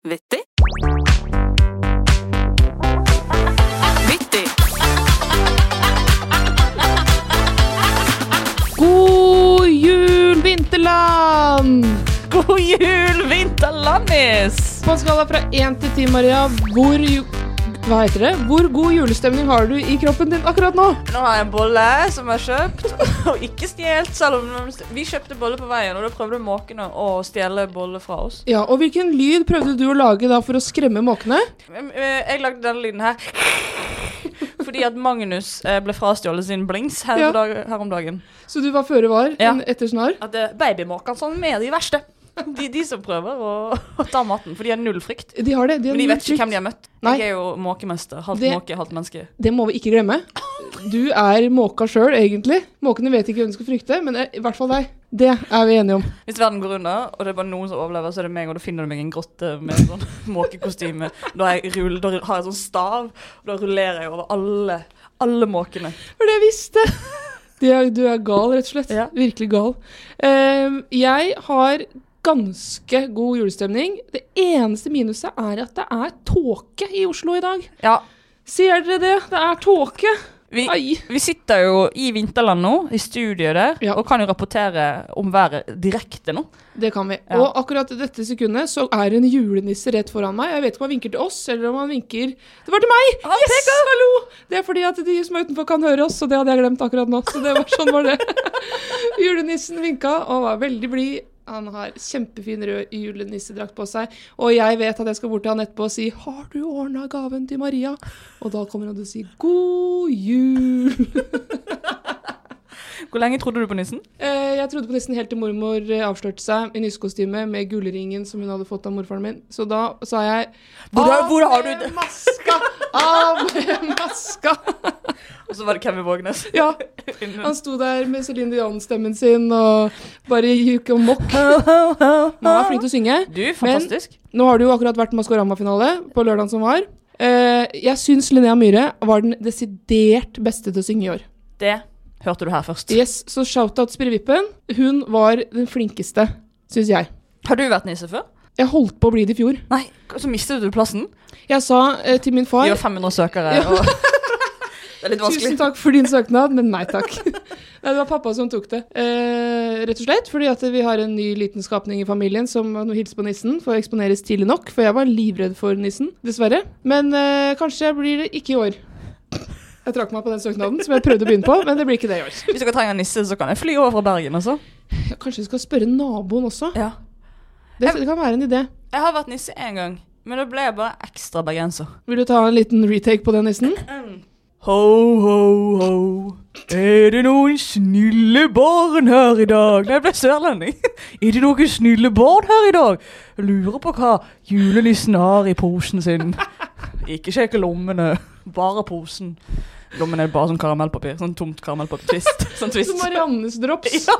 Vittig. Vittig. God jul, Vinterland! God jul, Vinterlandis! På en skala fra 1 til 10, Maria, hvor god julestemning har du i kroppen din akkurat nå? Nå har jeg en bolle som jeg har kjøpt, og ikke stjelt, selv om vi kjøpte bolle på veien, og da prøvde måkene å stjele bolle fra oss. Ja, og hvilken lyd prøvde du å lage da for å skremme måkene? Jeg lagde denne lyden her, fordi at Magnus ble frastjålet sin blings her om dagen. Så du var føre var, etter snar? At babymåkene sånn med de verste. De som prøver å ta maten, for de har null frykt. De har det. Men de vet ikke hvem de har møtt. Nei. Jeg er jo måkemester, halvt måke, halvt menneske. Det må vi ikke glemme. Du er måka selv, egentlig. Måkene vet ikke hvem de skal frykte, men i hvert fall deg. Det er vi enige om. Hvis verden går under, og det er bare noen som overlever, så er det meg, og da finner du meg en grotte med en sånn måkekostyme. Da har jeg sånn stav, og da rullerer jeg over alle måkene. For det jeg visste. Du er gal, rett og slett. Ja. Virkelig gal. Jeg har ganske god julestemning. Det eneste minuset er at det er tåke i Oslo i dag. Ja. Ser dere det? Det er tåke. Vi sitter jo i Vinterland nå, i studiet der, og kan jo rapportere om været direkte nå. Det kan vi. Ja. Og akkurat dette sekundet så er en julenisse rett foran meg. Jeg vet ikke om han vinker til oss, eller om han vinker... Det var til meg! Yes! Hallo! Det er fordi at de som er utenfor kan høre oss, og det hadde jeg glemt akkurat nå. Så det var sånn var det. Julenissen vinket og var veldig blid. Han har kjempefin rød julenissedrakt på seg, og jeg vet at jeg skal bort til han etterpå og si, har du ordnet gaven til Maria? Og da kommer han til å si, god jul! Hvor lenge trodde du på nissen? Jeg trodde på nissen helt til mormor avslørte seg i nissekostyme med gullringen som hun hadde fått av morfaren min. Så da sa jeg, hvor har du det? Maska! Av med maska! Og så var det Kevin Vågnes. Ja, han sto der med Celine Dion-stemmen sin og bare gikk og mokk. Man var flink til å synge. Du, fantastisk. Men nå har det jo akkurat vært Maskorama-finale på lørdagen som var. Jeg synes Linnea Myhre var den desidert beste til å synge i år. Det hørte du her først. Yes, så shoutout Spirrevippen. Hun var den flinkeste, synes jeg. Har du vært nisse før? Jeg holdt på å bli det i fjor. Nei, så mistet du plassen? Jeg sa til min far... Vi har 500 søkere, og... Det er litt vanskelig. Tusen takk for din søknad, men nei takk. Det var pappa som tok det. Rett og slett, fordi at vi har en ny liten skapning i familien som nå hilser på nissen, for å eksponeres tidlig nok, for jeg var livredd for nissen, dessverre. Men kanskje blir det ikke i år. Jeg trakk meg på den søknaden som jeg prøvde å begynne på, men det blir ikke det i år. Hvis dere trenger en nisse, så kan jeg fly over fra Bergen, altså. Ja, kanskje vi skal spørre naboen også. Ja. Det kan være en idé. Jeg har vært nisse en gang, men da ble jeg bare ekstra bergenser. Vil du ta en liten retake på den nissen? Ho, ho, ho, er det noen snille barn her i dag? Nei, jeg ble sørlending. Er det noen snille barn her i dag? Jeg lurer på hva julenissen har i posen sin. Ikke sjekke lommene, bare posen. Lommene er bare sånn karamellpapir, sånn tomt karamellpapir, sånn twist. Som Mariannes drops. Ja.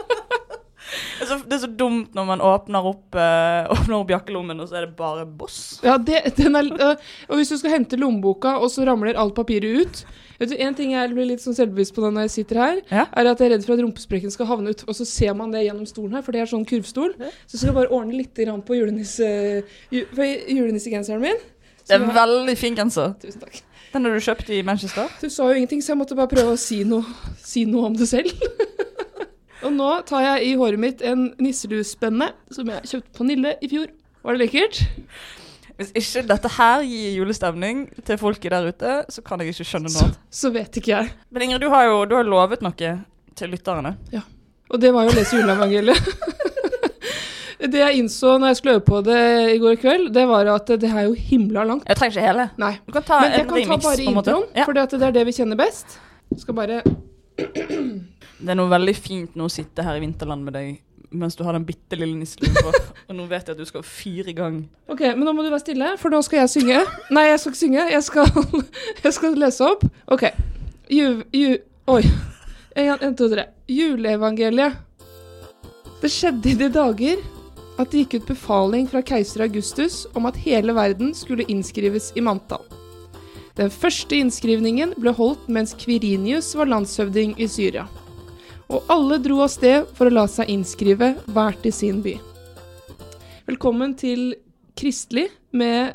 Det er så dumt når man åpner opp jakkelommen, og så er det bare boss. Ja, og hvis du skal hente lommeboka, og så ramler alt papiret ut. Vet du, en ting jeg blir litt sånn selvbevisst på når jeg sitter her, er at jeg er redd for at rumpesprekken skal havne ut, og så ser man det gjennom stolen her, for det er sånn kurvstol. Så skal jeg bare ordne litt grann på julenissegenseren min. Det er en veldig fin genser. Tusen takk. Den har du kjøpt i Manchester? Du sa jo ingenting, så jeg måtte bare prøve å si noe om det selv. Og nå tar jeg i håret mitt en nisselusspenne som jeg kjøpte på Nille i fjor. Var det lekkert? Hvis ikke dette her gir julestemning til folket der ute, så kan jeg ikke skjønne noe. Så vet ikke jeg. Men Ingrid, du har lovet noe til lytterne. Ja, og det var jo å lese juleevangeliet. Det jeg innså når jeg skulle øve på det i går kveld, det var at det er jo himla langt. Jeg trenger ikke hele. Nei. Du kan ta men jeg kan ta bare introen, for det er det vi kjenner best. Jeg skal bare... Det er noe veldig fint nå å sitte her i Vinterland med deg, mens du har den bittelille nisseluen på, og nå vet jeg at du skal 4 ganger. Ok, men nå må du være stille, for nå skal jeg synge. Nei, jeg skal ikke synge, jeg skal lese opp. Ok, oi, 1, 2, 3. Juleevangeliet. Det skjedde i de dager at det gikk ut befaling fra keiser Augustus om at hele verden skulle innskrives i manntall. Den første innskrivningen ble holdt mens Quirinius var landshøvding i Syria. Og alle dro av sted for å la seg innskrive hver til sin by. Velkommen til kristelig med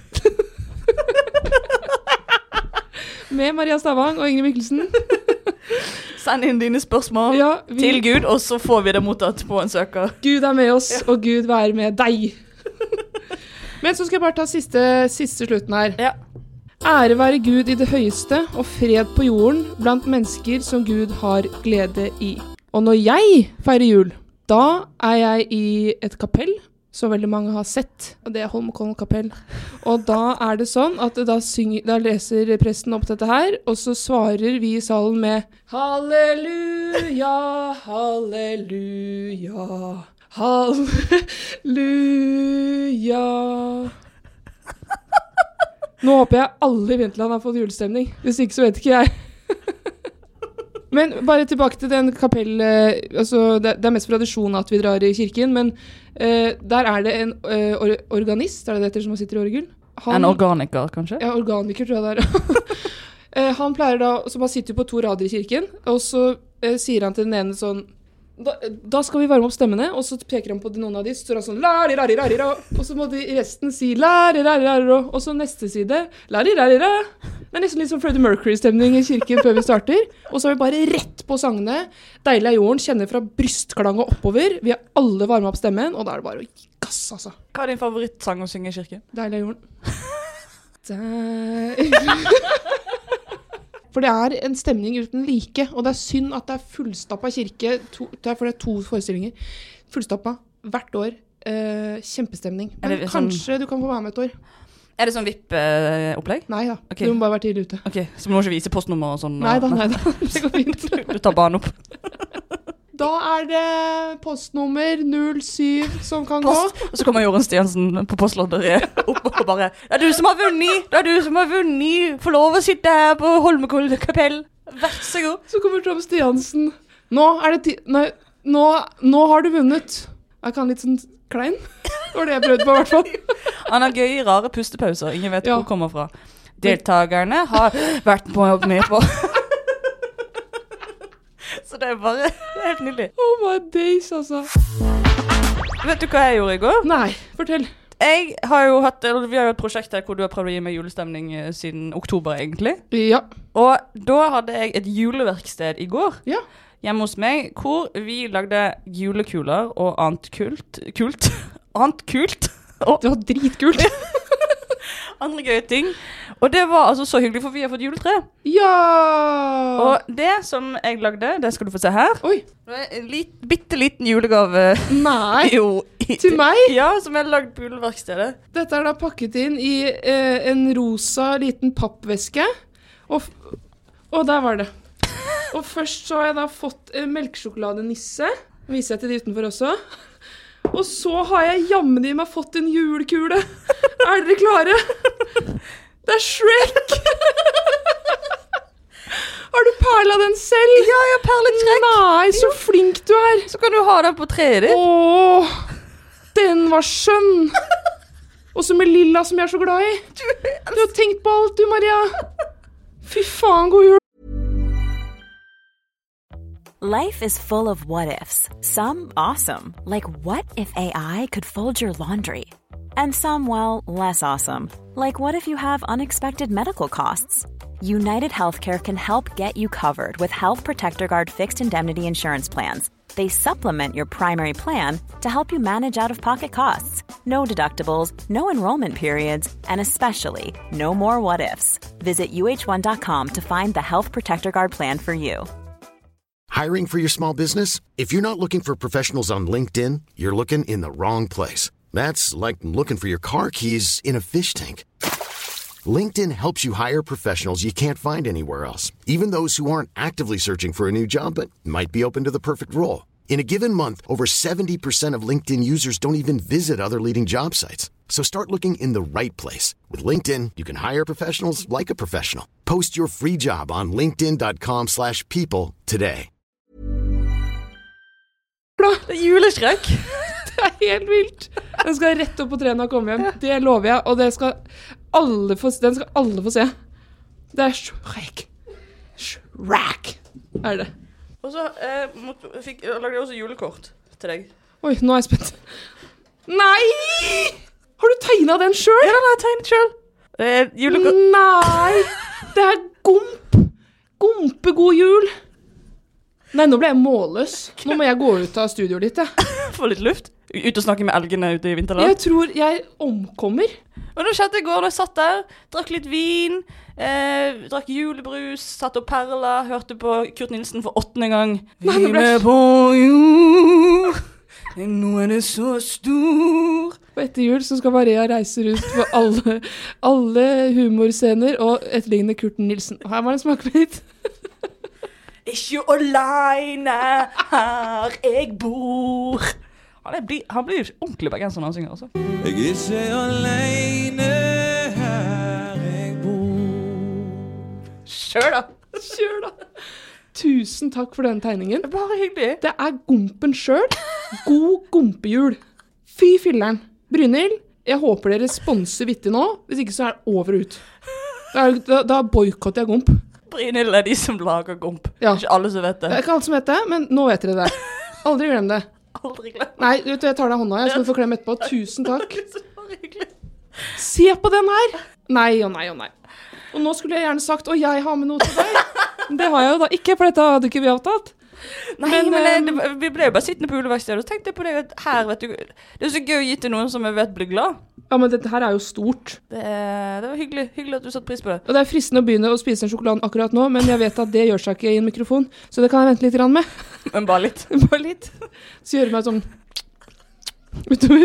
med Maria Stavang og Ingrid Mikkelsen. Send inn dine spørsmål til Gud, og så får vi det mottatt på en søker. Gud er med oss, og Gud være med deg. Men så skal jeg bare ta siste slutten her. Ja. Ære være Gud i det høyeste, og fred på jorden blant mennesker som Gud har glede i. Og når jeg feirer jul, da er jeg i et kapell, så veldig mange har sett, og det er Holmenkollen kapell. Og da er det sånn at da leser presten opp dette her, og så svarer vi i salen med Halleluja, halleluja, halleluja. Nå håper jeg alle i Vinterland har fått julestemning. Hvis ikke så vet ikke jeg. Men bare tilbake til den kapell, altså det er mest tradisjon at vi drar i kirken, men der er det en organist, er det det som sitter i orgel? En organiker, kanskje? Ja, organiker tror jeg det er. Han pleier da, så man sitter på 2 rader i kirken, og så sier han til den ene sånn, da skal vi varme opp stemmene, og så peker han på noen av de, så står han sånn, la-ri-ra-ri-ra-ri-ra, og så må de resten si la-ri-ra-ri-ra-ri-ra, og så neste side, la-ri-ra-ri-ra. Det er nesten litt sånn Freddie Mercury-stemning i kirken før vi starter, og så er vi bare rett på sangene. Deilig er jorden, kjenner fra brystklang og oppover. Vi har alle varmet opp stemmen, og da er det bare å gi gass, altså. Hva er din favorittsang å synge i kirken? Deilig er jorden. For det er en stemning uten like, og det er synd at det er fullstappet kirke, for det er 2 forestillinger, fullstappet hvert år, kjempestemning. Men kanskje du kan få være med et år. Er det sånn VIP-opplegg? Nei da, okay. Du må bare være tidlig ute. Ok, så du må ikke vise postnummer og sånn? Nei da, det går fint. Du tar banen opp. Da er det postnummer 07 som kan gå. Og så kommer Jorunn Stiansen på postlodderiet opp og bare Det er du som har vunnet! Få lov å sitte her på Holmenkollen kapell. Vær så god. Så kommer Tom Stiansen. Nå er det nå har du vunnet. Jeg kan litt sånn klein. Det var det jeg prøvde på i hvert fall. Han har gøy, rare pustepauser. Ingen vet hvor det kommer fra. Deltagerne har vært med på. Så det er helt nydelig. Oh my days, altså. Vet du hva jeg gjorde i går? Nei, fortell. Vi har jo et prosjekt her hvor du har prøvd å gi meg julestemning siden oktober egentlig. Ja. Og da hadde jeg et juleverksted i går. Ja. Hjemme hos meg, hvor vi lagde julekuler og annet kult. Annet kult. Det var dritkult. Andre gøye ting. Og det var altså så hyggelig, for vi har fått juletre. Ja! Og det som jeg lagde, det skal du få se her. Oi. En bitteliten julegave. Nei. Jo. Til meg? Ja, som jeg lagde på juleverkstedet. Dette er da pakket inn i en rosa liten pappveske. Og der var det. Og først så har jeg da fått melkesjokoladenisse. Viser jeg til de utenfor også. Og så har jeg jammen i meg fått en julekule. Er dere klare? Det er Shrek! Har du perla den selv? Ja, jeg har perlet Shrek. Nei, så flink du er. Så kan du ha den på treet ditt. Åh, den var skjønn. Også med lilla som jeg er så glad i. Du har tenkt på alt du, Maria. Fy faen, god jul. Life is full of what-ifs. Some awesome, like what if AI could fold your laundry? And some, well, less awesome, like what if you have unexpected medical costs? United Healthcare can help get you covered with Health Protector Guard fixed indemnity insurance plans. They supplement your primary plan to help you manage out-of-pocket costs. No deductibles, no enrollment periods, and especially no more what-ifs. Visit uh1.com to find the Health Protector Guard plan for you. Hiring for your small business? If you're not looking for professionals on LinkedIn, you're looking in the wrong place. That's like looking for your car keys in a fish tank. LinkedIn helps you hire professionals you can't find anywhere else, even those who aren't actively searching for a new job but might be open to the perfect role. In a given month, over 70% of LinkedIn users don't even visit other leading job sites. So start looking in the right place. With LinkedIn, you can hire professionals like a professional. Post your free job on linkedin.com/people today. Det er juleskrek. Det er helt vilt. Den skal rett opp på treen og komme hjem. Det lover jeg, og den skal alle få se. Det er Shrek. Shrek er det. Og så lagde jeg også julekort til deg. Oi, nå er jeg spent. Nei! Har du tegnet den selv? Ja, den har jeg tegnet selv. Nei, det er Gompegod jul. Nei, nå ble jeg målløs. Nå må jeg gå ut av studioet ditt, Få litt luft. Ut og snakke med elgene ute i vinterland. Jeg tror jeg omkommer. Og det skjedde i går da jeg satt der, drakk litt vin, drakk julebrus, satt og perla, hørte på Kurt Nilsen for 8. gang. Nei, Vi er på jul, nå er det så stor. Og etter jul så skal Maria reise rundt på alle humorscener og etterligne Kurt Nilsen. Her må jeg smake litt. Ikke alene her jeg bor. Han blir ordentlig bergenser når han synger, altså. Jeg er ikke alene her jeg bor. Kjør da. Tusen takk for den tegningen. Bare hyggelig. Det er Gompen selv. God gompejul. Fy fylleren. Brynhild, jeg håper dere sponser vittig nå. Hvis ikke så er det over og ut. Da boykotter jeg Gomp. Brynhild er de som lager Gomp. Ja. Ikke alle som vet det. Det er ikke alle som vet det, men nå vet dere det. Aldri glem det. Aldri glem. Nei, vet du, jeg tar deg hånda, jeg skal få klemme etterpå. Tusen takk. Se på den her. Nei, og nei, og nei. Og nå skulle jeg gjerne sagt, og jeg har med noe til deg. Det har jeg jo da ikke, for dette hadde ikke vi avtalt. Nei, men vi ble jo bare sittende på juleverkstedet, og tenkte jeg på det her, vet du. Det er så gøy å gi til noen som jeg vet blir glad. Ja, men dette her er jo stort. Det var hyggelig at du satte pris på det. Og det er fristende å begynne å spise en sjokolade akkurat nå, men jeg vet at det gjør seg ikke i en mikrofon, så det kan jeg vente litt grann med. Men bare litt. Bare litt. Så gjør det meg sånn utover.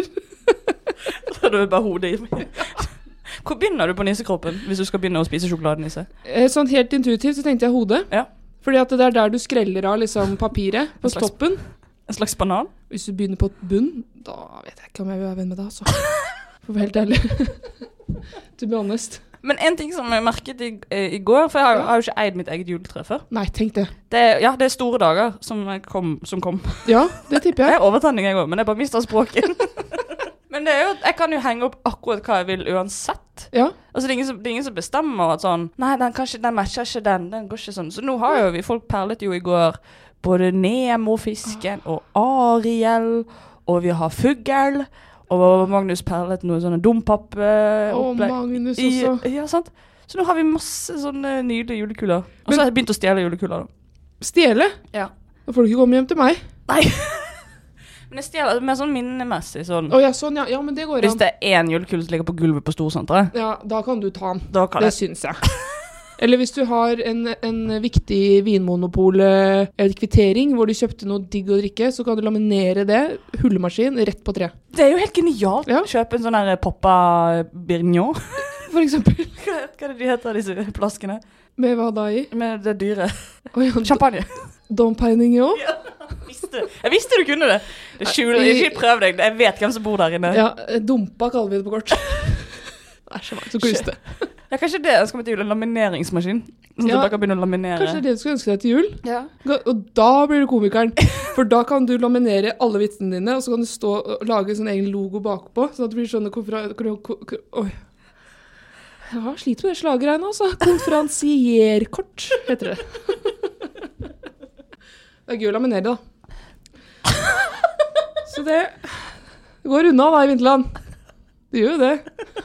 Så du bare hodet i meg. Hvor begynner du på nissekroppen hvis du skal begynne å spise sjokoladenisse? Sånn helt intuitivt så tenkte jeg hodet. Ja. Fordi at det er der du skreller av liksom papiret på toppen. En slags banan? Hvis du begynner på bunn, da vet jeg ikke om jeg vil være venn med deg, altså. For å være helt ærlig. To be honest. Men en ting som jeg merket i går, for jeg har jo ikke eid mitt eget juletre før. Nei, tenk det. Det er store dager som kom. Ja, det tipper jeg. Det er overtenning jeg også, men jeg bare mister språket. Men det er jo, jeg kan jo henge opp akkurat hva jeg vil uansett. Ja. Altså det er ingen som bestemmer at sånn, nei, den matcher ikke den går ikke sånn. Så nå har jo folk perlet jo i går både Nemo-fisken og Ariel, og vi har Fugl, og Magnus perlet noe sånne dompapp. Og Magnus også. Ja, sant? Så nå har vi masse sånne nydelige julekuler. Og så har jeg begynt å stjele julekuler da. Stjele? Ja. Da får du ikke komme hjem til meg. Nei. Men jeg stjeler med sånn minnemessig sånn. Ja, sånn, ja, men det går an. Hvis det er en julekule som ligger på gulvet på Storsenteret. Ja, da kan du ta den. Det syns jeg. Eller hvis du har en viktig vinmonopol-kvittering hvor du kjøpte noe digg å drikke, så kan du laminere det, hullemaskin, rett på tre. Det er jo helt genialt. Ja. Kjøpe en sånn der Poppa Birgnon. For eksempel. Hva er det de heter, disse flaskene? Med hva da i? Med det dyre. Ja, champagne. Dom Pérignon? Ja, jeg visste du kunne det. Det skjuler, ikke prøv deg. Jeg vet hvem som bor der inne. Ja, dumpa kaller vi det på kort. Det er så mange som kluste. Ja, kanskje det ønsker meg til jul, en lamineringsmaskin. Sånn at du bare kan begynne å laminere. Kanskje det du skal ønske deg til jul. Ja. Og da blir du komikeren. For da kan du laminere alle vitsene dine, og så kan du stå og lage sånn egen logo bakpå, sånn at det blir sånne oi. Ja, sliter med det slagregnet, altså. Konferansierkort, heter det. Det er gøy å laminere, da. Så det går unna da i vinterland. Det gjør jo det.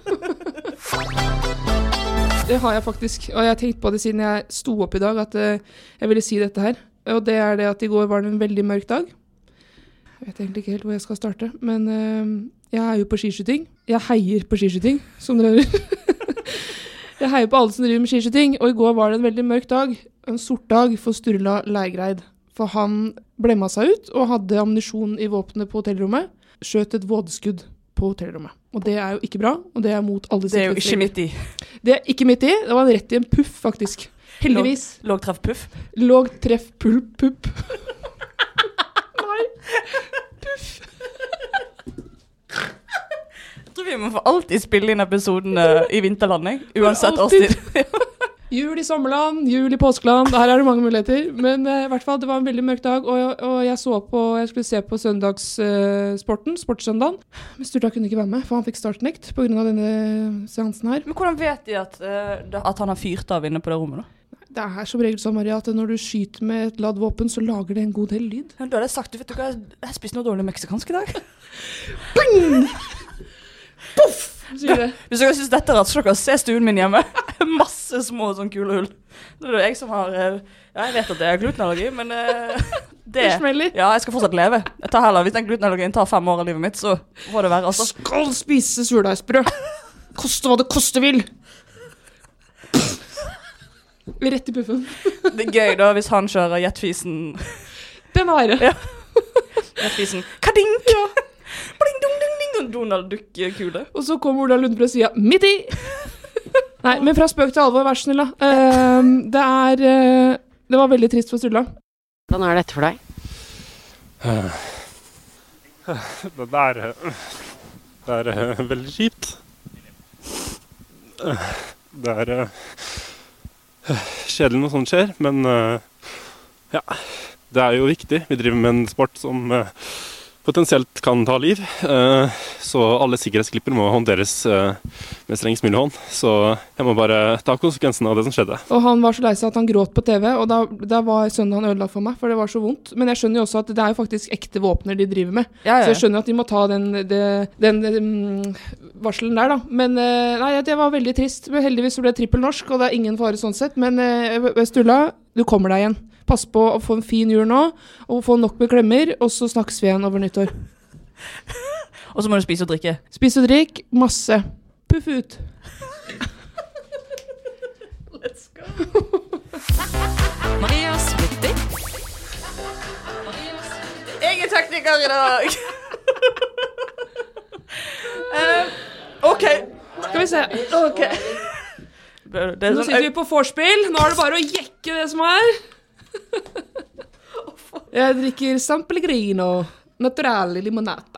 Det har jeg faktisk, og jeg har tenkt på det siden jeg sto opp i dag, at jeg ville si dette her. Og det er det at i går var det en veldig mørk dag. Jeg vet egentlig ikke helt hvor jeg skal starte, men jeg er jo på skiskyting. Jeg heier på skiskyting, som dere hører. Jeg heier på alle som driver med skiskyting, og i går var det en veldig mørk dag, en sort dag for Sturla Leigreid. For han blemma seg ut og hadde ammunisjon i våpenet på hotellrommet, skjøt et vådeskudd på hotellrommet. Og det er jo ikke bra, og det er mot alle sikkerhetsregler. Det er jo ikke midt i. Det er ikke midt i, det var rett i en puff faktisk. Heldigvis. Låg treff puff? Låg treff pupp. Nei, puff. Jeg tror vi må få alltid spille inn episoden i vinterlandet, uansett årstid. Jul i sommerland, jul i påskeland, her er det mange muligheter. Men i hvert fall, det var en veldig mørk dag, og jeg skulle se på sportssøndagen. Men Sturla kunne ikke være med, for han fikk startnekt på grunn av denne seansen her. Men hvordan vet de at han har fyrt av inne på det rommet da? Det er som regel sånn, Maria, at når du skyter med et ladd våpen, så lager det en god del lyd. Ja, du hadde sagt, vet du hva, jeg spiste noe dårlig meksikansk i dag. Bing! Puff! Sier det. Hvis dere synes dette er rart, så dere se stuen min hjemme. Masse små sånn kule hull. Det er jo jeg som har, jeg vet at det er glutenallergi, men det smeller. Ja, jeg skal fortsatt leve. Jeg tar heller, hvis den glutenallergien tar 5 år av livet mitt, så får det være, altså. Skal spise surdeigsbrød. Koste hva det koste vil. Rett i puffen. Det er gøy da, hvis han kjører jetfisen. Den har jeg. Ja. Jetfisen. Kadink! Ja. Bling, dong, dong, dong. Donald Duck-kule. Og så kommer Ola Lund på siden. Midt i! Nei, men fra spøk til alvor, vær så snill da. Det var veldig trist for Sturla. Hvordan er dette for deg? Det er veldig kjipt. Det er kjedelig når sånt skjer, men ja, det er jo viktig. Vi driver med en sport som potensielt kan ta liv, så alle sikkerhetsklipper må håndteres med strengest mulig hånd. Så jeg må bare ta konsekvensen av det som skjedde. Og han var så lei seg at han gråt på TV, og da var søndagen ødelagt for meg, for det var så vondt. Men jeg skjønner jo også at det er jo faktisk ekte våpner de driver med. Ja. Så jeg skjønner at de må ta den varselen der da. Men nei, det var veldig trist. Men heldigvis så ble det trippel norsk, og det er ingen fare sånn sett. Men Sturla, du kommer deg igjen. Pass på å få en fin jul nå, og få nok med klemmer, og så snakkes vi igjen over nyttår. Og så må du spise og drikke. Spise og drikk, masse. Puff ut. Let's go. Marias Lytti. Jeg er tekniker i dag. Ok. Skal vi se. Ok. Nå sitter vi på vorspiel. Nå er det bare å jekke det som er. Jeg drikker San Pellegrino naturale limonata.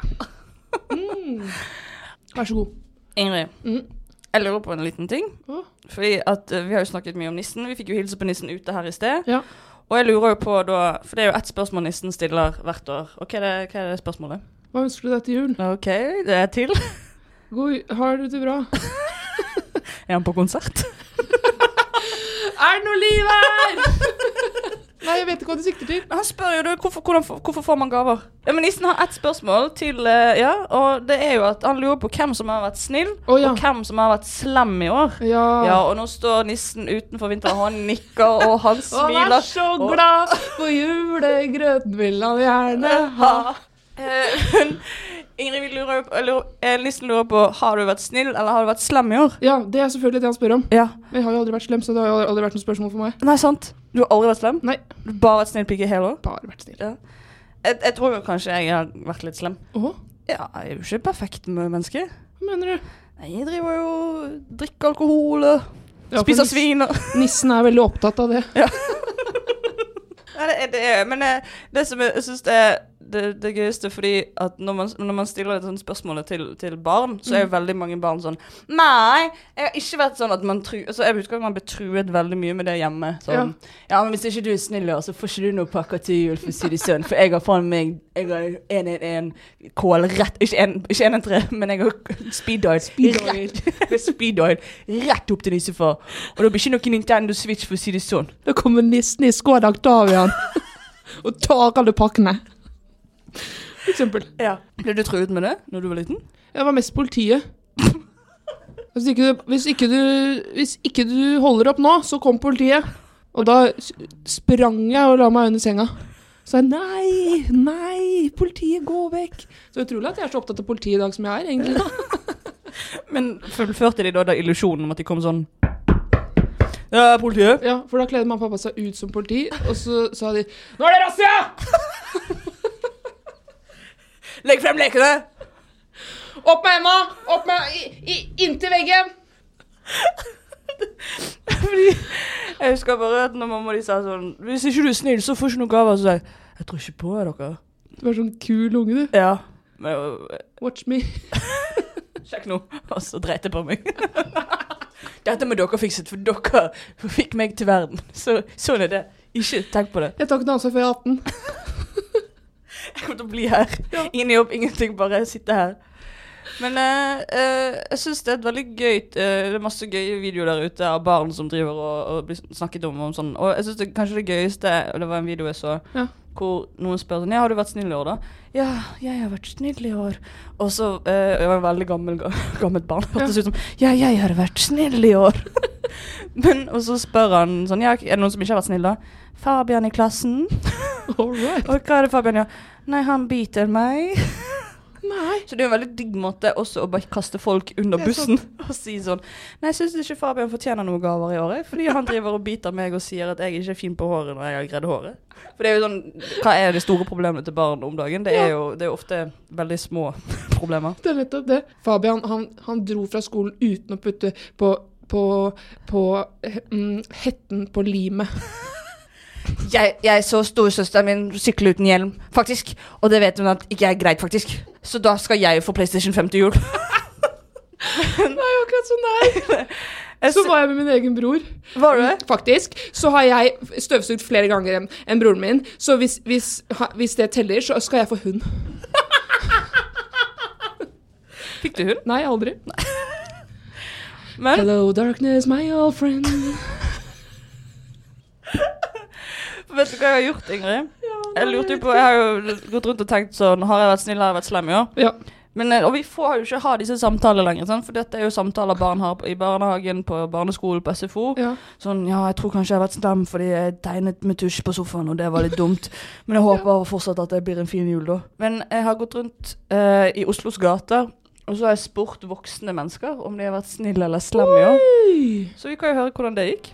Vær så god. Ingrid, jeg lurer på en liten ting. Fordi at vi har jo snakket mye om nissen. Vi fikk jo hilse på nissen ute her i sted. Ja. Og jeg lurer jo på da, for det er jo ett spørsmål nissen stiller hvert år. Og hva er det spørsmålet? Hva ønsker du deg til jul? Ok, det er til. Har du det bra? Er han på konsert? Er det noe liv her? Nei, jeg vet ikke hva du sikter til. Han spør jo du, hvorfor får man gaver? Ja, men nissen har ett spørsmål til, og det er jo at han lurer på hvem som har vært snill, og hvem som har vært slem i år. Ja, og nå står nissen utenfor vinteren, han nikker, og han smiler. Og er så glad, for julegrøten vil han gjerne ha. Ingrid, nissen lurer på, har du vært snill, eller har du vært slem i år? Ja, det er selvfølgelig det han spør om. Ja. Men jeg har jo aldri vært slem, så det har jo aldri vært noe spørsmål for meg. Nei, sant? Du har aldri vært slem? Nei. Du har bare vært snill pike hele år? Bare vært snill. Ja. Jeg tror jo kanskje jeg har vært litt slem. Åh? Ja, jeg er jo ikke perfekt med menneske. Hva mener du? Nei, jeg driver jo, drikker alkohol, spiser svin. Nissen er veldig opptatt av det. Ja. Men det som jeg synes det gøyeste, fordi at når man stiller et sånt spørsmål til barn, så er jo veldig mange barn sånn, nei, jeg har ikke vært sånn at man altså jeg husker at man betruet veldig mye med det hjemme, sånn, ja, men hvis ikke du er snill så får ikke du noe pakker til jul, for å si det sånn, for jeg har faen meg, jeg har en kål rett, ikke 1-3, men jeg har speed oil rett opp til nissefar, og det blir ikke noe Nintendo Switch, for å si det sånn. Da kommer nissen i Skoda Octavian og tar alle pakkene. For eksempel. Ja. Ble du truet med det når du var liten? Jeg var mest politiet. Hvis ikke du holder opp nå, så kom politiet. Og da sprang jeg og la meg under senga. Så jeg, nei, politiet, gå vekk. Så utrolig at jeg er så opptatt av politiet i dag som jeg er, egentlig. Men fullførte de da illusjonen om at de kom sånn, ja, politiet? Ja, for da kledde mamma og pappa seg ut som politi, og så sa de, nå er det razzia! Legg frem lekene! Opp med henne! Opp med inntil veggen! Fordi jeg husker bare at når mamma de sa sånn, hvis ikke du er snill, så får ikke noen gaver. Så jeg tror ikke på dere. Du var sånn kul unge, du. Ja. Men, watch me. Sjekk nå. Og så dreit jeg på meg. Dette må dere fikset, for dere fikk meg til verden. Så sånn er det. Ikke tenk på det. Jeg tar ikke noe ansvar før jeg er 18. Jeg kommer til å bli her. Ja. Ingen jobb, ingenting, bare sitte her. Men jeg synes det et veldig gøy, det masse gøye videoer der ute av barn som driver og blir snakket om sånn, og jeg synes kanskje det gøyeste, og det var en video jeg så, hvor noen spør sånn, har du vært snill i år da? Ja, jeg har vært snill i år. Og så, jeg var en veldig gammelt barn, hørtes ut som, jeg har vært snill i år. Og så spør han sånn, er det noen som ikke har vært snill da? Fabian i klassen. Alright. Og hva er det Fabian gjør? Nei, han biter meg. Nei. Så det er en veldig digg måte også å bare kaste folk under bussen og si sånn, nei, jeg synes ikke Fabian fortjener noen gaver i året, fordi han driver og biter meg og sier at jeg ikke er fin på håret når jeg har gredd håret. For det er jo sånn, hva er de store problemene til barn om dagen? Det er jo ofte veldig små problemer. Det er nettopp det. Fabian, han dro fra skolen uten å putte på hetten på limet. Jeg så storesøsteren min sykle uten hjelm, faktisk. Og det vet hun at ikke er greit, faktisk. Så da skal jeg få PlayStation 5 til jul. Nei, akkurat sånn der. Så var jeg med min egen bror. Var du det? Faktisk. Så har jeg støvsugd flere ganger enn broren min. Så hvis det teller, så skal jeg få hund. Fikk du hund? Nei, aldri. Men? Hello darkness, my old friend. Vet du hva jeg har gjort, Ingrid? Jeg har jo gått rundt og tenkt sånn, har jeg vært snill, har jeg vært slem, ja? Og vi får jo ikke ha disse samtaler lenger, sant? For dette er jo samtaler barn har i barnehagen, på barneskolen, på SFO. Sånn, jeg tror kanskje jeg har vært slem fordi jeg tegnet med tusj på sofaen, og det var litt dumt. Men jeg håper fortsatt at det blir en fin jul da. Men jeg har gått rundt i Oslos gater, og så har jeg spurt voksne mennesker om de har vært snille eller slemme i år. Så vi kan jo høre hvordan det gikk.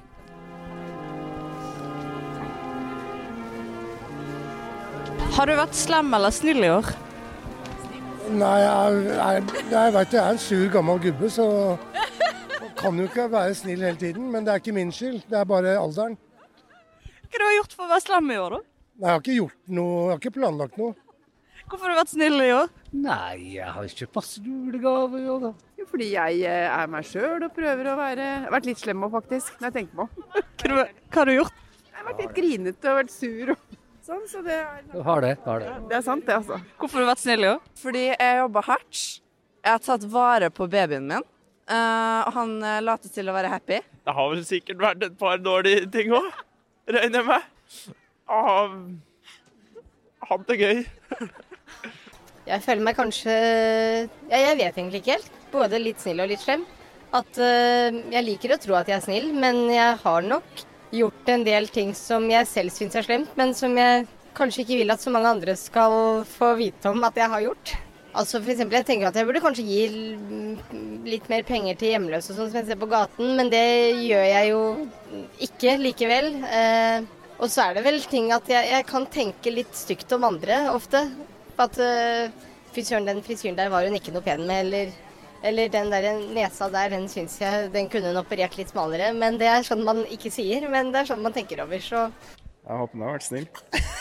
Har du vært slem eller snill i år? Nei, jeg vet jeg er en sur gammel gubbe, så jeg kan jo ikke være snill hele tiden, men det er ikke min skyld, det er bare alderen. Hva har du gjort for å være slem i år da? Nei, jeg har ikke gjort noe, jeg har ikke planlagt noe. Hvorfor har du vært snill i år? Nei, jeg har ikke masse julegaver i år da. Fordi jeg er meg selv og prøver å vært litt slem også, faktisk, når jeg tenker på. Hva har du gjort? Jeg har vært litt grinete og vært sur og sånn, så det er... Du har det. Det er sant det, altså. Hvorfor har du vært snill i år? Fordi jeg jobber hardt. Jeg har tatt vare på babyen min, og han later til å være happy. Det har vel sikkert vært et par dårlige ting også, regner jeg med. Hatt det gøy. Jeg føler meg kanskje, jeg vet egentlig ikke helt, både litt snill og litt slem. At jeg liker å tro at jeg er snill, men jeg har nok gjort en del ting som jeg selv synes er slemt, men som jeg kanskje ikke vil at så mange andre skal få vite om at jeg har gjort. Altså for eksempel, jeg tenker at jeg burde kanskje gi litt mer penger til hjemløse og sånn som jeg ser på gaten, men det gjør jeg jo ikke likevel. Og så er det vel ting at jeg kan tenke litt stygt om andre ofte. At den frisyren der var hun ikke noe pen med, eller den der nesa der, den synes jeg den kunne hun operert litt smalere. Men det er sånn man ikke sier, men det er sånn man tenker over, så... Jeg håper den har vært snill.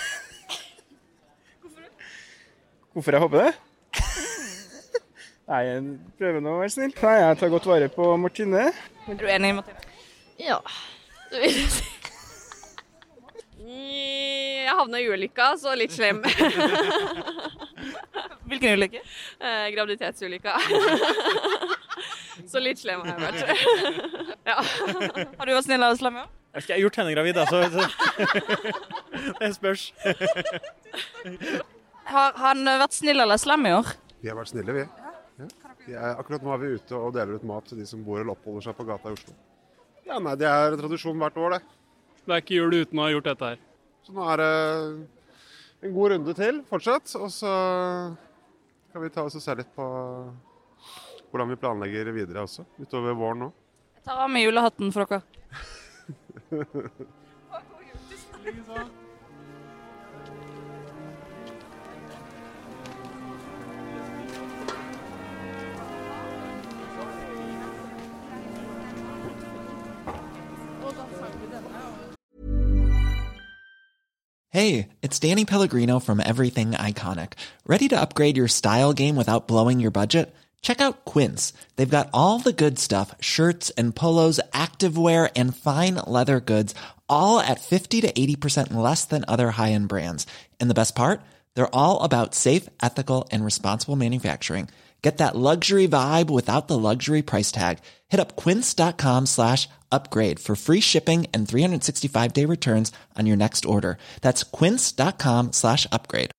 Hvorfor jeg håper det? Nei, jeg prøver nå å være snill. Nei, jeg tar godt vare på Martine. Er du enig, Martine? Ja, det vil jeg si. Jeg havnet i ulykka, så litt slem. Hvilken ulykke? Graviditetsulykka. Så litt slem har jeg vært. Ja. Har du vært snill eller slem, ja? Jeg har ikke gjort henne gravid, så det spørs. Har han vært snill eller slem i år? Vi har vært snille, vi. Ja. Akkurat nå er vi ute og deler ut mat til de som bor eller oppholder seg på gata i Oslo. Ja, nei, det er tradisjon hvert år, det. Det er ikke jul uten å ha gjort dette her. Så nå er det en god runde til fortsatt, og så kan vi ta oss og se litt på hvordan vi planlegger videre også, utover våren nå. Jeg tar av med julehatten for dere. Hey, it's Danny Pellegrino from Everything Iconic. Ready to upgrade your style game without blowing your budget? Check out Quince. They've got all the good stuff, shirts and polos, activewear, and fine leather goods, all at 50 to 80% less than other high-end brands. And the best part? They're all about safe, ethical, and responsible manufacturing. Get that luxury vibe without the luxury price tag. Hit up quince.com/upgrade for free shipping and 365-day returns on your next order. That's quince.com/upgrade.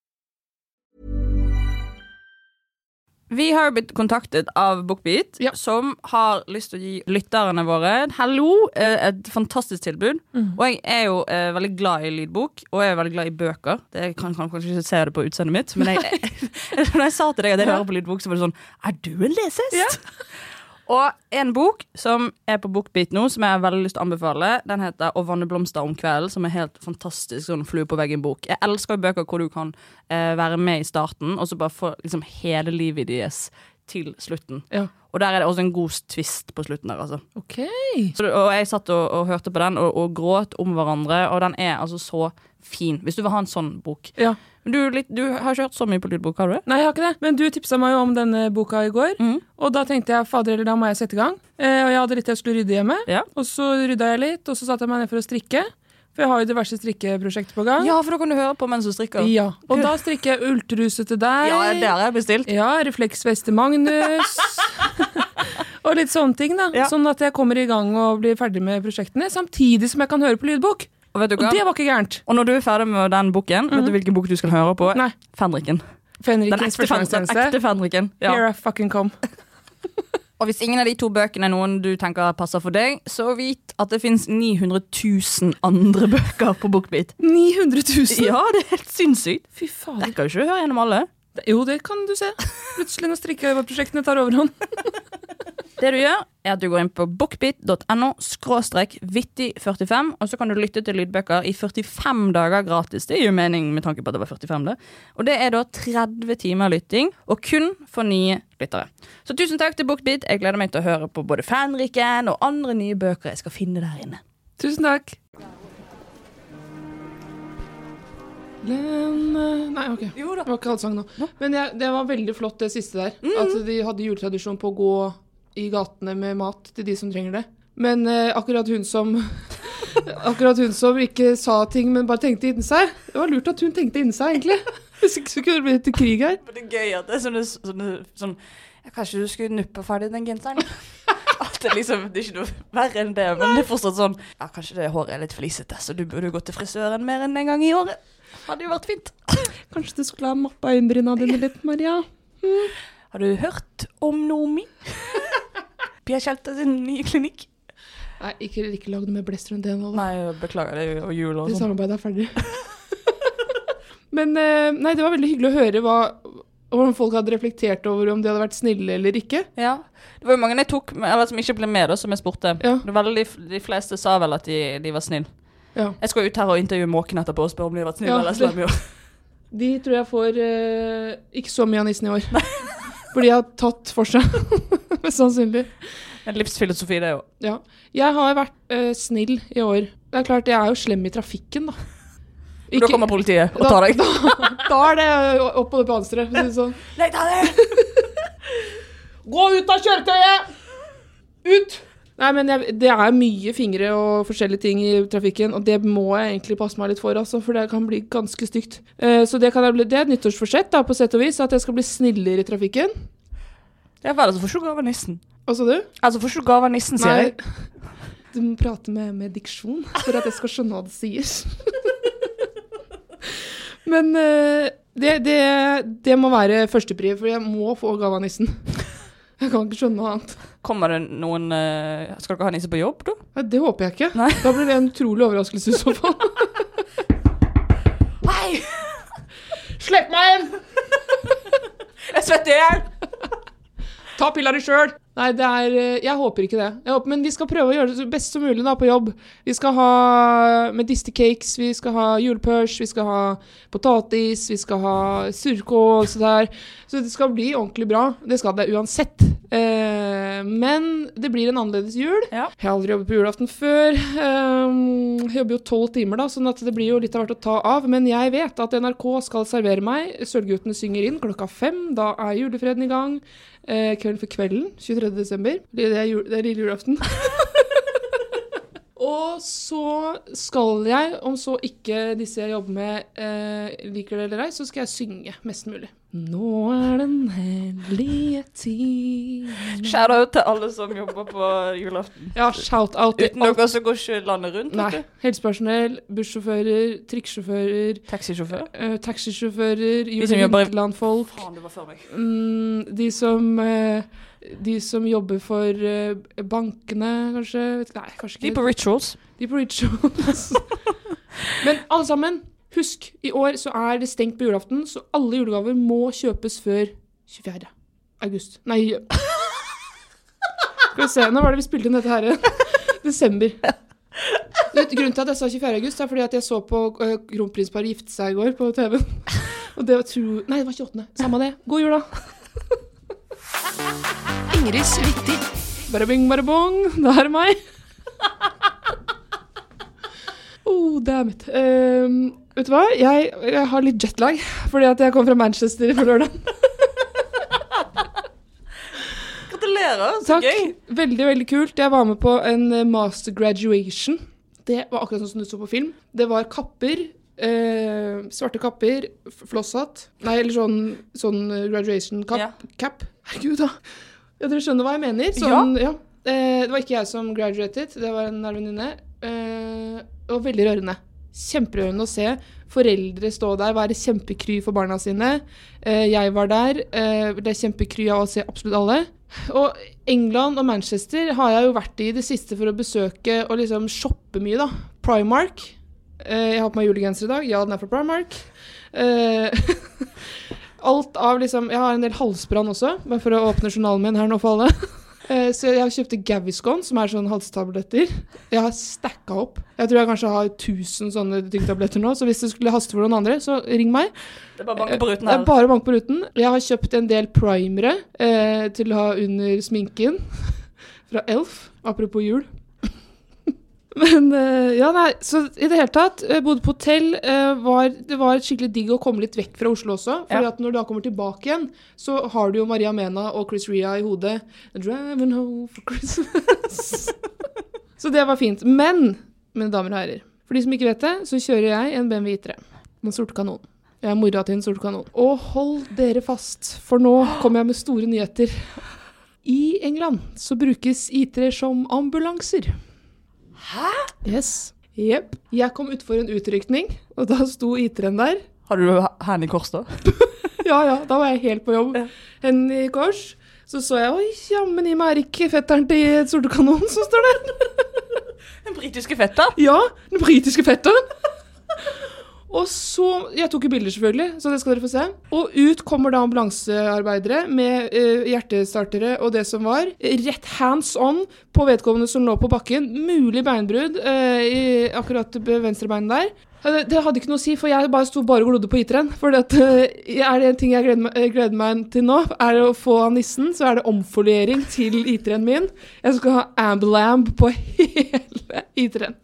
Vi har jo blitt kontaktet av BookBeat, som har lyst til å gi lytterne våre et fantastisk tilbud. Og jeg er jo veldig glad i lydbok, og jeg er veldig glad i bøker. Det kan kanskje ikke se det på utseendet mitt, men når jeg sa til deg at jeg hører på lydbok, så var det sånn, du en lesehest? Og en bok som er på BookBeat nå, som jeg har veldig lyst til å anbefale, den heter «Å vanne blomster om kvelden», som er helt fantastisk, sånn flue på veggen bok. Jeg elsker bøker hvor du kan være med i starten, og så bare få liksom, hele livet deres til slutten. Og der er det også en god twist på slutten der, altså. Og jeg satt og hørte på den, og gråt om hverandre, og den er altså så fin, hvis du vil ha en sånn bok. Men du har ikke hørt så mye på lydbok, har du det? Nei, jeg har ikke det. Men du tipset meg jo om denne boka i går, og da tenkte jeg, fader, eller da må jeg sette i gang. Og jeg hadde litt til jeg skulle rydde hjemme, og så rydda jeg litt, og så satt jeg meg ned for å strikke, for jeg har jo diverse strikkeprosjekter på gang. Ja, for da kan du høre på mens du strikker. Ja, og da strikker jeg ultruse til deg. Ja, det har jeg bestilt. Ja, refleksvest til Magnus. Og litt sånne ting da, sånn at jeg kommer i gang og blir ferdig med prosjektene, samtidig som jeg kan høre på lydbok. Og det var ikke gærent. Og når du er ferdig med den boken, vet du hvilken bok du skal høre på? Nei. Fenriken. Den ekte Fenriken. Here I fucking come. Og hvis ingen av de 2 bøkene er noen du tenker passer for deg, så vit at det finnes 900 000 andre bøker på BookBeat. 900 000? Ja, det er helt sinnssykt. Fy faen. Det kan jo ikke høre gjennom alle. Jo, det kan du se. Plutselig når strikkeprosjektene tar overhånd. Det du gjør, er at du går inn på bookbit.no/vittig45, og så kan du lytte til lydbøker i 45 dager gratis. Det gir jo mening med tanke på at det var 45 det. Og det er da 30 timer lytting, og kun for nye lyttere. Så tusen takk til BookBit. Jeg gleder meg til å høre på både Fenriken og andre nye bøker jeg skal finne der inne. Tusen takk. Nei, ok. Jo da. Det var ikke allsang nå. Men det var veldig flott det siste der. At de hadde juletradisjon på å gå i gatene med mat til de som trenger det. Men akkurat hun som ikke sa ting, men bare tenkte inni seg. Det var lurt at hun tenkte inni seg, egentlig. Hvis ikke så kunne det bli til krig her. Men det er gøy at det er sånn kanskje du skulle nuppe ferdig den genseren. Det er liksom, det er ikke noe verre enn det, men det er fortsatt sånn, kanskje det håret er litt flisete, så du burde gå til frisøren mer enn en gang i året. Hadde jo vært fint. Kanskje du skulle ha mappa øyenbryna dine litt, Maria? Har du hørt om Nomi? Pia Kjelte sin nye klinikk? Nei, ikke lag det med blest rundt det nå. Nei, beklager det, og jul og sånn. Det samarbeidet er ferdig. Men nei, det var veldig hyggelig å høre om folk hadde reflektert over om de hadde vært snille eller ikke. Ja, det var jo mange jeg tok, eller som ikke ble med da, som jeg spurte. Ja. De fleste sa vel at de var snill. Ja. Jeg skal ut her og intervjue måken etterpå og spørre om de har vært snille eller slemme i år. De tror jeg får ikke så mye av nissen i år. For de har tatt for seg, mest sannsynlig. En livsfilosofi det jo. Ja. Jeg har vært snill i år. Det er klart, jeg er jo slem i trafikken da. Da kommer politiet og tar deg. Da er det opp på det panstre. Sånn. Legg deg ned! Gå ut av kjøretøyet! Ut! Nei, men det er mye fingre og forskjellige ting i trafikken, og det må jeg egentlig passe meg litt for, altså, for det kan bli ganske stygt. Så det er et nyttårsforsett da, på sett og vis, at jeg skal bli snillere i trafikken. Ja, vel, altså, får ikke gave av nissen. Hva sa du? Altså, får ikke gave av nissen, sier jeg. Du må prate med diksjon, for at jeg skal skjønne hva det sier. Men det må være førstepri, for jeg må få gave av nissen. Jeg kan ikke skjønne noe annet. Kommer det noen... skal dere ha nisse på jobb, da? Nei, det håper jeg ikke. Nei. Da blir det en utrolig overraskelse i så fall. Hei! Slipp meg inn! Jeg svetter igjen! Ta pilla di selv! Nei, jeg håper ikke det. Men vi skal prøve å gjøre det best som mulig da på jobb. Vi skal ha medistercakes, vi skal ha julepørs, vi skal ha potatis, vi skal ha surkål og så der. Så det skal bli ordentlig bra. Det skal det uansett. Men det blir en annerledes jul. Ja. Jeg har aldri jobbet på julaften før. Jeg jobber jo 12 timer da, sånn at det blir jo litt av hvert å ta av. Men jeg vet at NRK skal servere meg. Sølvguttene synger inn 5:00. Da er julefreden i gang. Kvelden for kvelden, 23. desember. Det er lille julaften. Og så skal jeg, om så ikke disse jeg jobber med liker det eller ei, så skal jeg synge mest mulig. Nå den hellige tid. Shout out til alle som jobber på julaften. Ja, shout out til uten dere så går ikke landet rundt. Nei, helsepersonell, bussjåfører, trikkesjåfører, taxisjåfører, de som jobber i vinterlandfolk. Faen, du var før meg. De som jobber for bankene, kanskje. Nei, kanskje ikke. De på rituals. Men alle sammen, husk, i år så det stengt på julaften, så alle julegaver må kjøpes før 24. august. Nei. Skal vi se, nå var det vi spilte inn dette her. Desember. Grunnen til at jeg sa 24. august fordi at jeg så på kronprinsparet gifte seg i går på TV. Og det var Nei, det var 28. Samme det. God jul da. Ingrids vittig. Bare bing, bare bong. Det her meg. Damn it. Vet du hva? Jeg har litt jetlag, fordi at jeg kom fra Manchester på lørdag. Gratulerer, så Takk. Gøy. Veldig, veldig kult. Jeg var med på en master graduation. Det var akkurat sånn som du så på film. Det var kapper, svarte kapper, flosshatt. Nei, eller sånn graduation cap. Herregud da. Ja, dere skjønner hva jeg mener. Ja. Det var ikke jeg som graduated, det var en venninne. Det var veldig rørende. Kjemperørende å se foreldre stå der, være kjempekry for barna sine. Jeg var der. Det kjempekry av å se absolutt alle. Og England og Manchester har jeg jo vært i det siste for å besøke og liksom shoppe mye da. Primark. Jeg har på meg julegenser i dag. Ja, den fra Primark. Alt av liksom, jeg har en del halsbrann også, bare for å åpne journalen min her nå for alle. Så jeg har kjøpt Gaviscon, som sånn halstabletter. Jeg har stakket opp. Jeg tror jeg kanskje har 1000 sånne tyggtabletter nå, så hvis det skulle haste for noen andre, så ring meg. Det bare bank på ruten her. Det bare bank på ruten. Jeg har kjøpt en del primere til å ha under sminken fra Elf, apropos jul. Men så i det hele tatt, bodde på hotell, det var skikkelig digg å komme litt vekk fra Oslo også, fordi at når du da kommer tilbake igjen, så har du jo Maria Mena og Chris Ria i hodet. Driving home for Christmas. Så det var fint. Men, mine damer og herrer, for de som ikke vet det, så kjører jeg en BMW I3. En sort kanon. Jeg mora til en sort kanon. Og hold dere fast, for nå kommer jeg med store nyheter. I England så brukes I3 som ambulanser. Hæ? Yes. Jep. Jeg kom ut for en utrykning, og da sto I3-en der. Har du hendene I kors da? Ja, da var jeg helt på jobb. Hendene I kors. Så jeg, oi, jammen I meg ikke fetteren til sorte kanon som står der. Den britiske fetter? Ja, den britiske fetteren. Og så, jeg tok jo bilder selvfølgelig, så det skal dere få se. Og ut kommer da ambulansearbeidere med hjertestartere og det som var. Rett hands on på vedkommende som lå på bakken. Mulig beinbrudd akkurat ved venstre bein der. Det hadde ikke noe å si, for jeg sto bare og glodde på I3-en. For det en ting jeg gleder meg til nå, det å få av nissen, så det omfoliering til I3-en min. Jeg skal ha ambulamb på hele I3-en.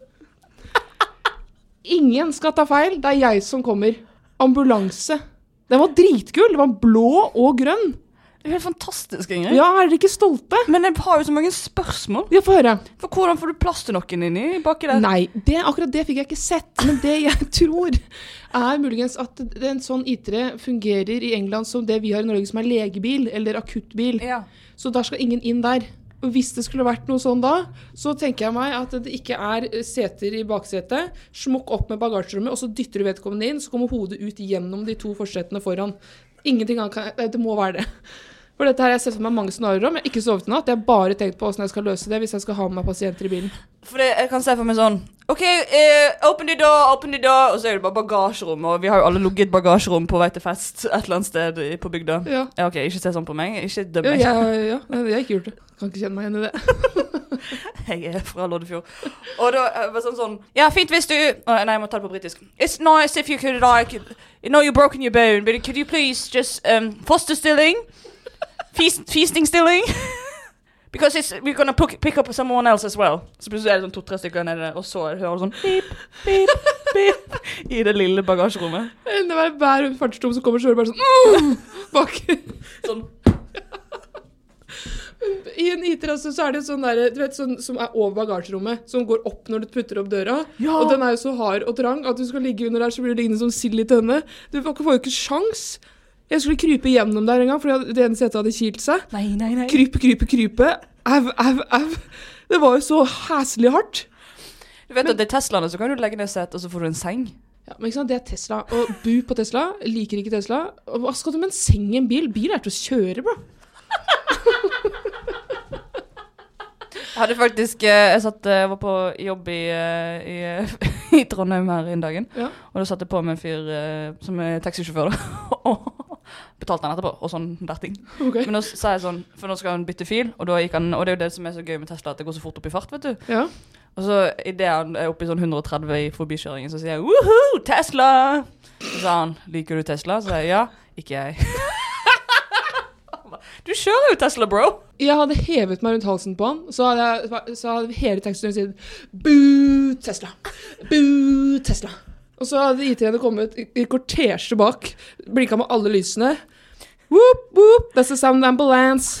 Ingen skal ta feil, det jeg som kommer. Ambulanse. Den var dritkul, det var blå og grønn. Det helt fantastisk, Ingrid. Ja, dere ikke stolte? Men jeg har jo så mange spørsmål. Ja, få høre. For hvordan får du plass til noen inni baki der? Nei, akkurat det fikk jeg ikke sett. Men det jeg tror muligens at en sånn I3 fungerer I England som det vi har I Norge som legebil, eller akuttbil. Ja. Så der skal ingen inn der. Og hvis det skulle vært noe sånn da, så tenker jeg meg at det ikke seter I baksetet, smukk opp med bagasjerommet, og så dytter du vedkommende inn, så kommer hodet ut gjennom de 2 forsetene foran. Ingenting annet, det må være det. For dette her har jeg sett for meg mange scenarier om. Jeg har ikke sovet I natt. Jeg har bare tenkt på hvordan jeg skal løse det hvis jeg skal ha med meg pasienter I bilen. For jeg kan se for meg sånn, ok, open the door, og så det bare bagasjerom, og vi har jo alle lugget bagasjerom på vei til fest et eller annet sted på bygda. Ja. Ok, ikke se sånn på meg, ikke døm meg. Ja, jeg har ikke gjort det. Kan ikke kjenne meg igjen I det. Jeg fra Loddefjord. Og da var sånn, ja, fint hvis du, nei, jeg må ta det på britisk. It's nice if you could like, you know you've broken your bone, but could you please just foster stilling? Feasting stilling because we're gonna pick up someone else as well. Så plutselig det sånn 2-3 stykker nede, og så hører du sånn beep, beep, beep I det lille bagasjerommet. Det var hver fartstom som kommer, så hører du bare sånn bak. Sånn. I en I3 så det sånn der, du vet, sånn som over bagasjerommet, som går opp når du putter opp døra. Ja. Og den jo så hard og trang at du skal ligge under der, så blir du liggende som sild I tønne. Du får jo ikke sjans. Jeg skulle krype gjennom der en gang, fordi det ene setet hadde kilt seg. Nei. Krype. Au. Det var jo så hæselig hardt. Du vet at i Teslaene så kan du legge ned set, og så får du en seng. Ja, men ikke sant, det er Tesla. Og bu på Tesla, liker ikke Tesla. Og hva skal du med en seng i en bil? Bil er til å kjøre, bro. Jeg hadde faktisk, jeg var på jobb i Trondheim her en dagen, og da satt jeg på med en fyr som er taxisjåfør da, og betalte han etterpå, og sånn der ting. Okay. Men nå sa jeg sånn, for nå skal han bytte fil, og da gikk han, og det er jo det som er så gøy med Tesla, at det går så fort opp i fart, vet du. Ja. Og så i det han er oppe i sånn 130 i forbikjøringen, så sier jeg, woohoo, Tesla! Så sa han, liker du Tesla? Så sa jeg, ja, ikke jeg. Du kjører jo Tesla, bro! Jeg hadde hevet meg rundt halsen på han, så hadde hele teksten sagt «Boo, Tesla! Boo, Tesla!» Og så hadde IT-ene kommet i kortesje bak, blinket med alle lysene. Whoop, whoop, that's the sound ambulance.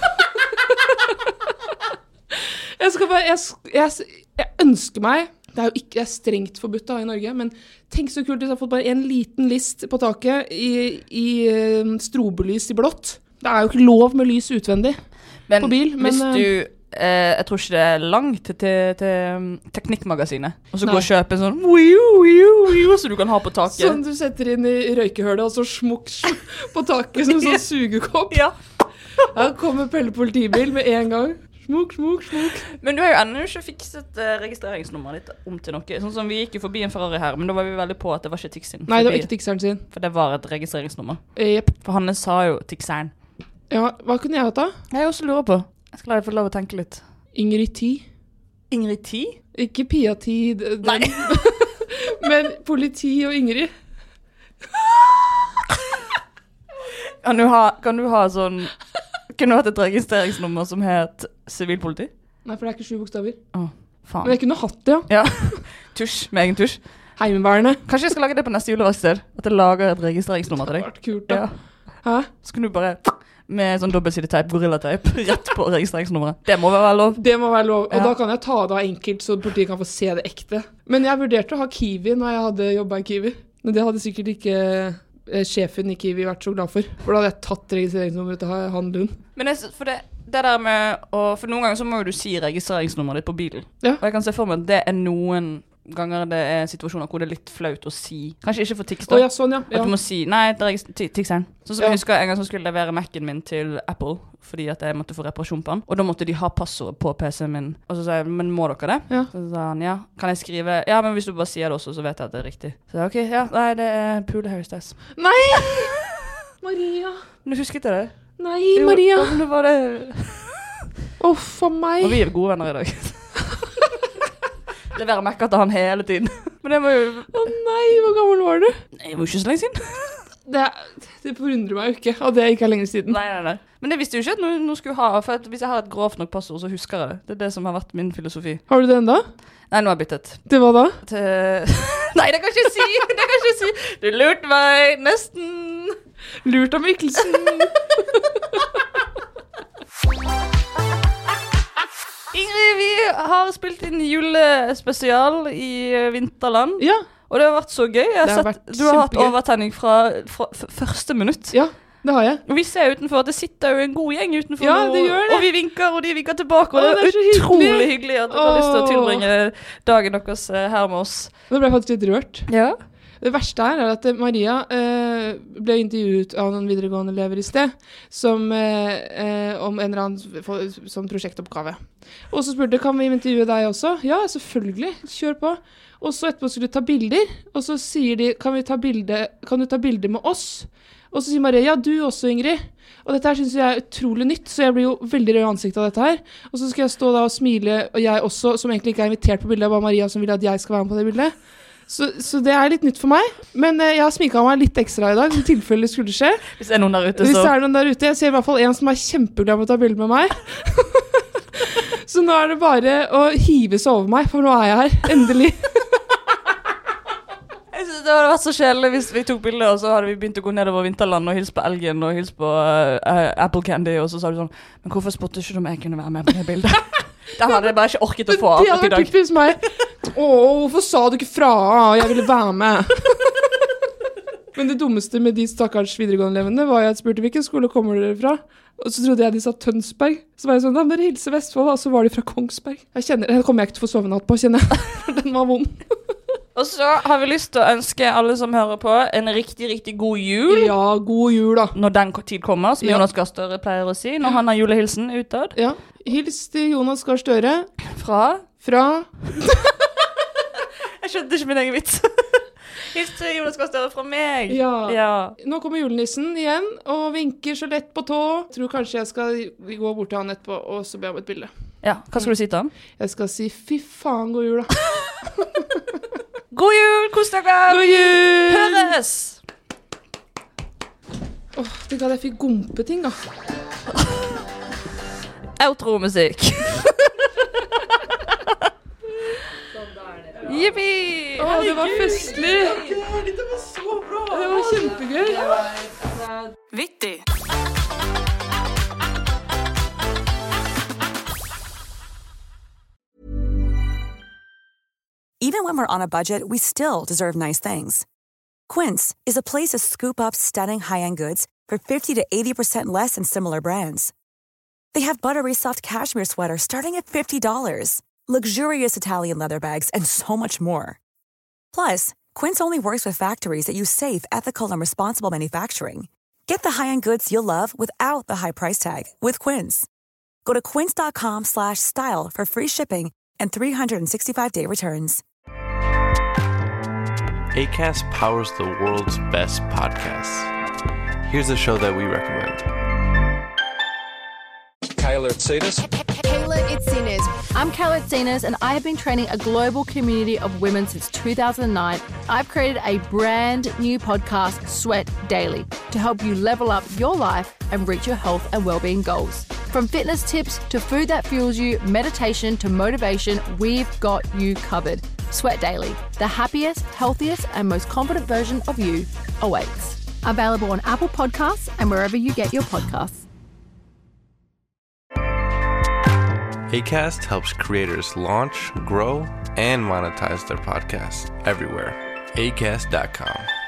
Jeg ønsker meg, det er jo ikke strengt forbudt da i Norge, men tenk så kult hvis jeg har fått bare en liten list på taket i strobelys i blått. Det er jo ikke lov med lys utvendig på bil. Men hvis du, jeg tror ikke det er langt til teknikkmagasinet, og så gå og kjøpe en sånn så du kan ha på taket. Sånn du setter inn i røykehølet, og så smukk på taket som sånn sugekopp. Ja. Her kommer Pelle politibil med en gang. Smukk. Men du har jo ennå ikke fikset registreringsnummeret ditt om til noe. Sånn som vi gikk jo forbi en Ferrari her, men da var vi veldig på at det var ikke Tixin. Nei, det var ikke Tixeren sin. For det var et registreringsnummer. Yep. For Hanne sa jo Tixeren. Ja, hva kunne jeg hatt da? Jeg også lurer på. Jeg skal la deg få lov å tenke litt. Ingrid 10. Ingrid 10? Ikke Pia 10. Nei. Men politi og Ingrid. Kan du ha sånn... Kunne du hatt et registreringsnummer som het sivilpoliti? Nei, for det er ikke 7 bokstaver. Faen. Men jeg kunne hatt det, ja. Tusj, med egen tusj. Heimeværende. Kanskje jeg skal lage det på neste juleverksted? At jeg lager et registreringsnummer til deg? Det hadde vært kult, da. Ja. Hæ? Så kan du bare, med sånn dobbeltsideteip, gorillateip, rett på registreringsnummeret. Det må være lov. Det må være lov, og da kan jeg ta det av enkelt, så politiet kan få se det ekte. Men jeg vurderte å ha Kiwi når jeg hadde jobbet i Kiwi. Men det hadde sikkert ikke... sjefen i Kiwi vært så glad for da hadde jeg tatt registreringsnummeret til han Lund. Men for det der med for noen ganger så må jo du si registreringsnummeret ditt på bilen. Ja. Og jeg kan se for meg at det er noen ganger det er situasjoner hvor det er litt flaut å si. Kanskje ikke for Tix da. Ja, sånn, ja. At du må si, nei, Tixeren. Sånn som jeg husker en gang som skulle levere Mac'en min til Apple, fordi at jeg måtte få reparasjon på den. Og da måtte de ha passord på PC-en min. Og så sa jeg, men må dere det? Ja. Så sa han, ja. Kan jeg skrive? Ja, men hvis du bare sier det også, så vet jeg at det er riktig. Så jeg, ok, ja, nei, det er Pule Harry Styles. Nei! Maria. Men du husket det? Nei, Maria. Jo, det var det. For meg. Og vi er gode venner i dag. Leverer Mac'er til han hele tiden. Men det må jo... nei, hvor gammel var du? Nei, det var jo ikke så lenge siden. Det forundrer meg jo ikke, og det er ikke lenge siden. Nei. Men det visste jo ikke at noen skulle ha, for at hvis jeg har et grovt nok passord, så husker jeg det. Det er det som har vært min filosofi. Har du det enda? Nei, nå har jeg byttet. Til hva da? Nei, det kan jeg ikke si! Du lurte meg, nesten. Lurt av Mikkelsen. Ingrid, vi har spilt inn julespesial i Vinterland. Ja. Og det har vært så gøy. Du har hatt overtenning fra første minutt. Ja, det har jeg. Og vi ser utenfor at det sitter jo en god gjeng utenfor nå. Det gjør det. Og vi vinker, og de vinker tilbake. Og det er utrolig hyggelig at dere har lyst til å tilbringe dagen deres her med oss. Nå ble jeg faktisk litt rørt. Ja. Det verste er at Maria ble intervjuet av noen videregående elever i sted om en eller annen som prosjektoppgave. Og så spurte, kan vi intervjue deg også? Ja, selvfølgelig, kjør på. Og så etterpå skulle de ta bilder, og så sier de, kan du ta bilder med oss? Og så sier Maria, ja, du også, Ingrid. Og dette her synes jeg er utrolig nytt, så jeg blir jo veldig rød i ansiktet av dette her. Og så skal jeg stå da og smile, og jeg også, som egentlig ikke er invitert på bildet, bare Maria som vil at jeg skal være med på det bildet. Så det er litt nytt for meg, men jeg har sminket meg litt ekstra i dag, i tilfelle det skulle skje. Hvis det er noen der ute, så... Hvis det er noen der ute, jeg ser i hvert fall en som er kjempeglad med å ta bilder med meg. Så nå er det bare å hive seg over meg, for nå er jeg her, endelig. Jeg synes det hadde vært så kjedelig hvis vi tok bilder, og så hadde vi begynt å gå nedover Vinterland og hilse på elgen og hilse på Apple Candy, og så sa du sånn, men hvorfor spotter ikke du om jeg kunne være med på det bildet? Den hadde jeg bare ikke orket å få av i dag. Det hadde vært typisk meg. Hvorfor sa du ikke fra? Jeg ville være med. Men det dummeste med de stakkars videregående-elevene var jeg spurte hvilken skole kommer dere fra? Og så trodde jeg de sa Tønsberg. Så var jeg sånn, da må dere hilse Vestfold, og så var de fra Kongsberg. Det kommer jeg ikke til å få sove natt på, kjenner jeg. Den var vond. Og så har vi lyst til å ønske alle som hører på en riktig, riktig god jul. Ja, god jul da. Når den tid kommer, som Jonas Gahr Støre pleier å si, når han har julehilsen utad. Ja, hils til Jonas Gahr Støre. Fra? Jeg skjønte ikke min egen vits. Hils til Jonas Gahr Støre fra meg. Ja. Nå kommer julenissen igjen, og vinker så lett på tå. Jeg tror kanskje jeg skal gå bort til han etterpå, og så be om et bilde. Ja, hva skal du si til han? Jeg skal si, fy faen, god jul da. God jul, kos dere! God jul! Høres! Tenk at jeg fikk gompeting da. Outro-musikk. Jippi! Det var festlig. Det var så bra. Det var kjempegøy. Vittig. Even when we're on a budget, we still deserve nice things. Quince is a place to scoop up stunning high-end goods for 50 to 80% less than similar brands. They have buttery soft cashmere sweaters starting at $50, luxurious Italian leather bags, and so much more. Plus, Quince only works with factories that use safe, ethical, and responsible manufacturing. Get the high-end goods you'll love without the high price tag with Quince. Go to quince.com/style for free shipping and 365-day returns. Acast powers the world's best podcasts. Here's a show that we recommend. Kayla Itsinas. Kayla Itsinas. I'm Kayla Itsinas, and I have been training a global community of women since 2009. I've created a brand new podcast, Sweat Daily, to help you level up your life and reach your health and well-being goals. From fitness tips to food that fuels you, meditation to motivation, we've got you covered. Sweat Daily, the happiest, healthiest, and most confident version of you awaits. Available on Apple Podcasts and wherever you get your podcasts. Acast helps creators launch, grow, and monetize their podcasts everywhere. Acast.com.